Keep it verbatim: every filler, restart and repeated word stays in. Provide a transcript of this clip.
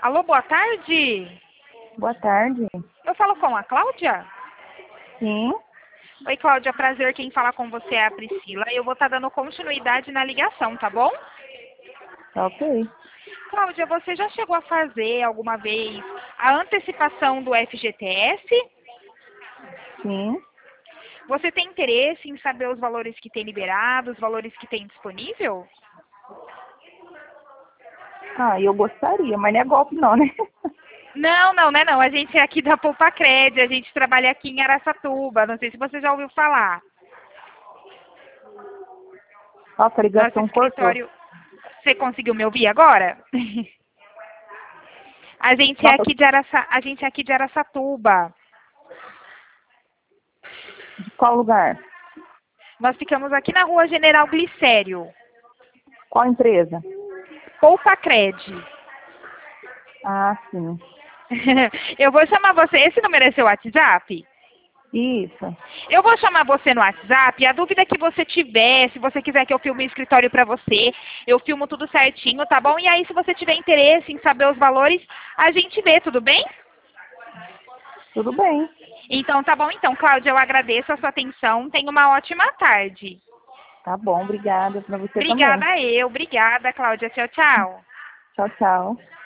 Alô, boa tarde. Boa tarde. Eu falo com a Cláudia? Sim. Oi, Cláudia, prazer. Quem fala com você é a Priscila. Eu vou estar dando continuidade na ligação, tá bom? Tá ok. Cláudia, você já chegou a fazer alguma vez a antecipação do F G T S? Sim. Você tem interesse em saber os valores que tem liberado, os valores que tem disponível? Ah, eu gostaria, mas não é golpe não, né? Não, não, não é não. A gente é aqui da Poupa Cred, a gente trabalha aqui em Araçatuba. Não sei se você já ouviu falar. Nossa, a Nosso ligação cortou. escritório... Você conseguiu me ouvir agora? A gente é Nossa, aqui de Araça... a gente é aqui de Araçatuba. de qual lugar? Nós ficamos aqui na Rua General Glicério. Qual empresa? Poupa Cred. Ah, sim. Eu vou chamar você... Esse número é seu WhatsApp? Isso. Eu vou chamar você no WhatsApp. A dúvida que você tiver, se você quiser que eu filme o escritório pra você, eu filmo tudo certinho, tá bom? E aí, se você tiver interesse em saber os valores, a gente vê, tudo bem? Tudo bem. Então, tá bom. Então, Cláudia, eu agradeço a sua atenção. Tenha uma ótima tarde. Tá bom, obrigada. Pra você também. Obrigada eu. Obrigada, Cláudia. Tchau, tchau. Tchau, tchau.